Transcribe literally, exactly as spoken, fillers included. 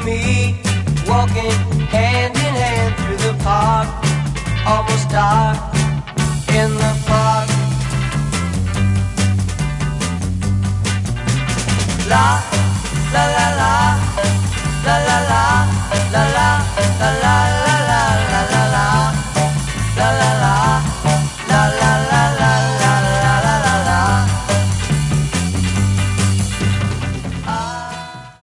me, walking hand in hand through the park, almost dark in the park. La, la la la, la la la, la la la la.